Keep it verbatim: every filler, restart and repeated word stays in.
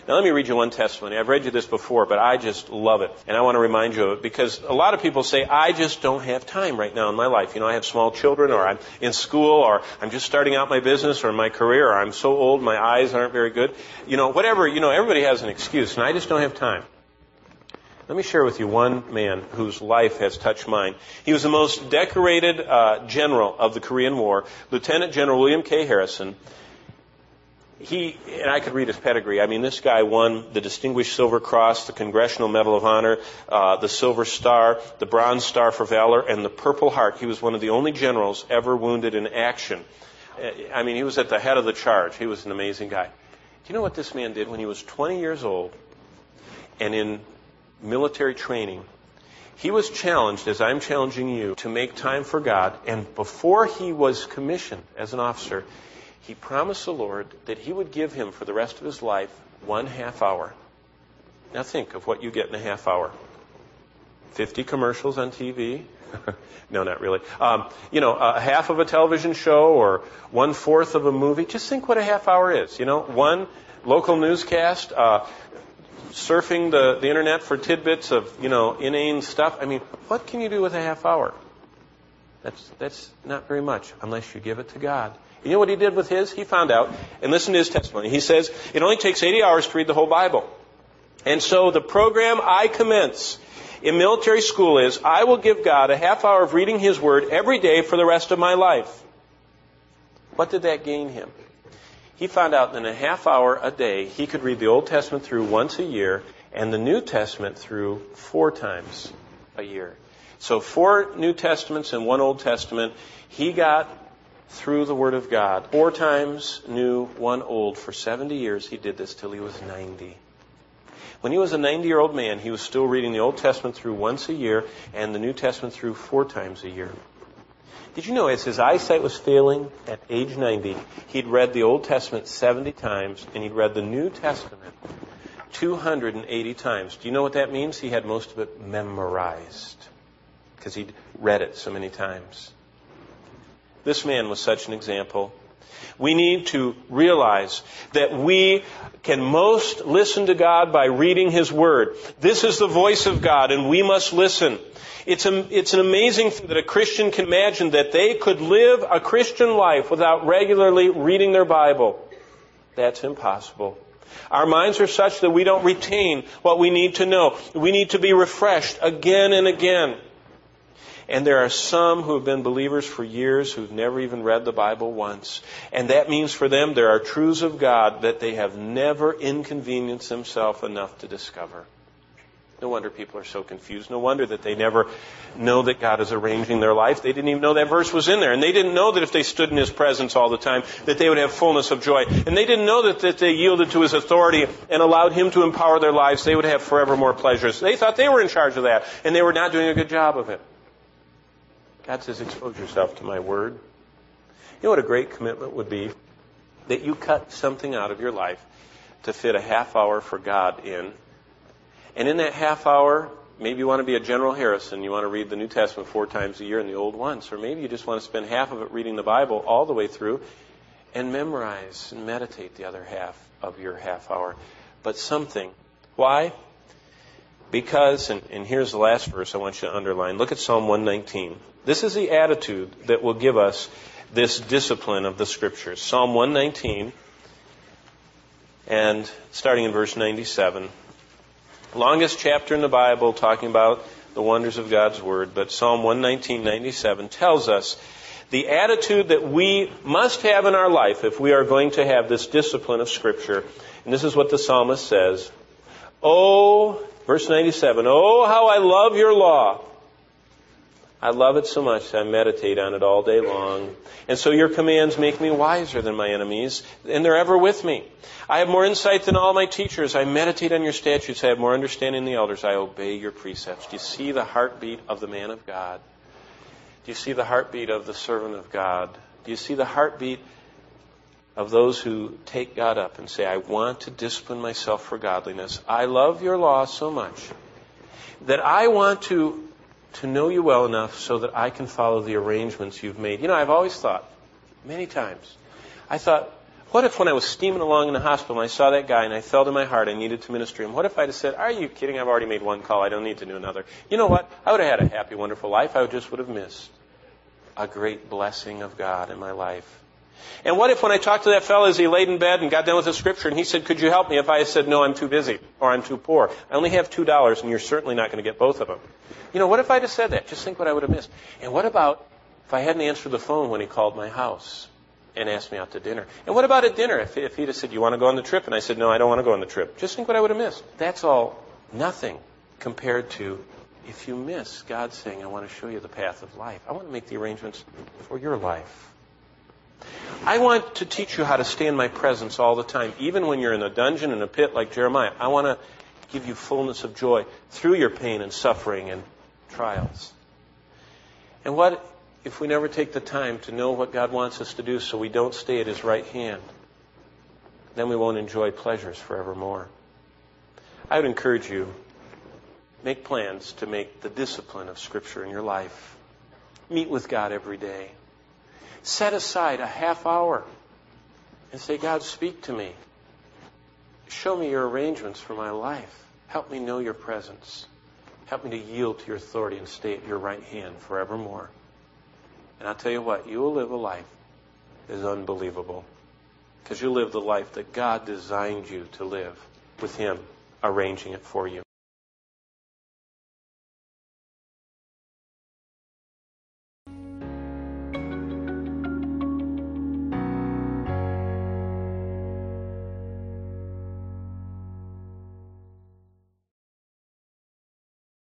Now let me read you one testimony. I've read you this before, but I just love it. And I want to remind you of it because a lot of people say, I just don't have time right now in my life. You know, I have small children, or I'm in school, or I'm just starting out my business or my career, or I'm so old my eyes aren't very good. You know, whatever, you know, everybody has an excuse, and I just don't have time. Let me share with you one man whose life has touched mine. He was the most decorated uh, general of the Korean War, Lieutenant General William K. Harrison. He, and I could read his pedigree. I mean, this guy won the Distinguished Silver Cross, the Congressional Medal of Honor, uh, the Silver Star, the Bronze Star for Valor, and the Purple Heart. He was one of the only generals ever wounded in action. I mean, he was at the head of the charge. He was an amazing guy. Do you know what this man did when he was twenty years old and in military training? He was challenged, as I'm challenging you, to make time for God. And before he was commissioned as an officer, he promised the Lord that he would give him for the rest of his life one half hour. Now think of what you get in a half hour. fifty commercials on T V. No, not really. Um, you know, a half of a television show or one-fourth of a movie. Just think what a half hour is. You know, one local newscast, uh, surfing the, the internet for tidbits of, you know, inane stuff. I mean, what can you do with a half hour? That's, that's not very much unless you give it to God. You know what he did with his? He found out, and listen to his testimony. He says, it only takes eighty hours to read the whole Bible. And so the program I commence in military school is, I will give God a half hour of reading His Word every day for the rest of my life. What did that gain him? He found out that in a half hour a day, he could read the Old Testament through once a year and the New Testament through four times a year. So four New Testaments and one Old Testament. He got through the Word of God. Four times new, one old. For seventy years he did this till he was ninety. When he was a ninety-year-old man, he was still reading the Old Testament through once a year and the New Testament through four times a year. Did you know as his eyesight was failing at age ninety, he'd read the Old Testament seventy times and he'd read the New Testament two hundred eighty times. Do you know what that means? He had most of it memorized because he'd read it so many times. This man was such an example. We need to realize that we can most listen to God by reading His Word. This is the voice of God, and we must listen. It's, a, it's an amazing thing that a Christian can imagine that they could live a Christian life without regularly reading their Bible. That's impossible. Our minds are such that we don't retain what we need to know. We need to be refreshed again and again. And there are some who have been believers for years who've never even read the Bible once. And that means for them there are truths of God that they have never inconvenienced themselves enough to discover. No wonder people are so confused. No wonder that they never know that God is arranging their life. They didn't even know that verse was in there. And they didn't know that if they stood in His presence all the time, that they would have fullness of joy. And they didn't know that if they yielded to His authority and allowed Him to empower their lives, they would have forever more pleasures. They thought they were in charge of that, and they were not doing a good job of it. God says, expose yourself to my Word. You know what a great commitment would be? That you cut something out of your life to fit a half hour for God in. And in that half hour, maybe you want to be a General Harrison. You want to read the New Testament four times a year and the Old once. Or maybe you just want to spend half of it reading the Bible all the way through and memorize and meditate the other half of your half hour. But something. Why? Because, and, and here's the last verse I want you to underline. Look at Psalm one nineteen. This is the attitude that will give us this discipline of the Scriptures. Psalm one nineteen, and starting in verse ninety-seven. Longest chapter in the Bible talking about the wonders of God's Word, but Psalm one nineteen, ninety-seven tells us the attitude that we must have in our life if we are going to have this discipline of Scripture. And this is what the psalmist says. Oh, verse ninety-seven, oh, how I love your law. I love it so much that I meditate on it all day long. And so your commands make me wiser than my enemies, and they're ever with me. I have more insight than all my teachers. I meditate on your statutes. I have more understanding than the elders. I obey your precepts. Do you see the heartbeat of the man of God? Do you see the heartbeat of the servant of God? Do you see the heartbeat of those who take God up and say, I want to discipline myself for godliness. I love your law so much that I want to to know you well enough so that I can follow the arrangements you've made. You know, I've always thought, many times, I thought, What if when I was steaming along in the hospital and I saw that guy and I felt in my heart I needed to minister to him, what if I'd have said, are you kidding? I've already made one call. I don't need to do another. You know what? I would have had a happy, wonderful life. I just would have missed a great blessing of God in my life. And what if when I talked to that fellow as he laid in bed and got done with the scripture and he said, could you help me? If I had said, no, I'm too busy or I'm too poor. I only have two dollars and you're certainly not going to get both of them. You know, what if I'd have said that? Just think what I would have missed. And what about if I hadn't answered the phone when he called my house and asked me out to dinner? And what about at dinner? If, if he'd have said, you want to go on the trip? And I said, no, I don't want to go on the trip. Just think what I would have missed. That's all nothing compared to if you miss God saying, I want to show you the path of life. I want to make the arrangements for your life. I want to teach you how to stay in my presence all the time, even when you're in a dungeon, in a pit like Jeremiah. I want to give you fullness of joy through your pain and suffering and trials. And what if we never take the time to know what God wants us to do so we don't stay at His right hand? Then we won't enjoy pleasures forevermore. I would encourage you, make plans to make the discipline of Scripture in your life. Meet with God every day. Set aside a half hour and say, God, speak to me. Show me your arrangements for my life. Help me know your presence. Help me to yield to your authority and stay at your right hand forevermore. And I'll tell you what, you will live a life that is unbelievable. Because you'll live the life that God designed you to live with Him arranging it for you.